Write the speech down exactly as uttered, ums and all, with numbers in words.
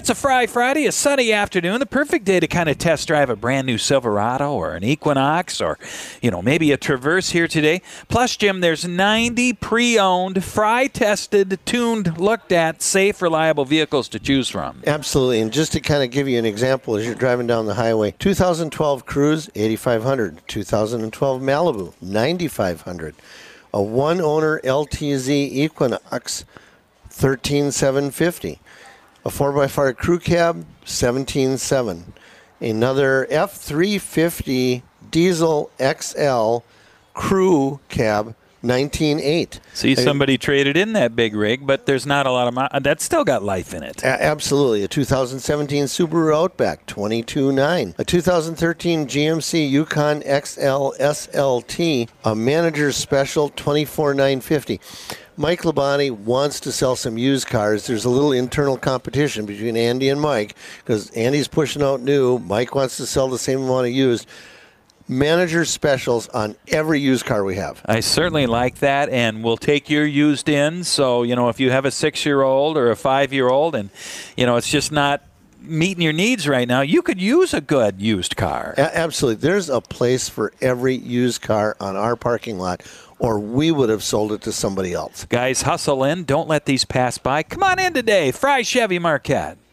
It's a Fry Friday, a sunny afternoon, the perfect day to kind of test drive a brand new Silverado or an Equinox or, you know, maybe a Traverse here today. Plus, Jim, there's ninety pre-owned, Fry-tested, tuned, looked at, safe, reliable vehicles to choose from. Absolutely. And just to kind of give you an example, as you're driving down the highway, two thousand twelve Cruze, eighty-five hundred dollars. two thousand twelve Malibu, ninety-five hundred dollars. A one-owner L T Z Equinox, thirteen thousand seven hundred fifty dollars. A four by four crew cab, seventeen thousand seven hundred dollars. Another F three fifty diesel X L crew cab, nineteen thousand eight hundred dollars. See, somebody traded in that big rig, but there's not a lot of... Mo- that's still got life in it. A- absolutely. A two thousand seventeen Subaru Outback, twenty-two thousand nine hundred dollars. A two thousand thirteen G M C Yukon X L S L T, a manager's special, twenty-four thousand nine hundred fifty dollars. Mike Labonte wants to sell some used cars. There's a little internal competition between Andy and Mike because Andy's pushing out new. Mike wants to sell the same amount of used. Manager specials on every used car we have. I certainly like that, and we'll take your used in. So, you know, if you have a six-year-old or a five-year-old and, you know, it's just not meeting your needs right now, you could use a good used car. A- absolutely. There's a place for every used car on our parking lot, or we would have sold it to somebody else. Guys, hustle in. Don't let these pass by. Come on in today. Fry Chevy Marquette.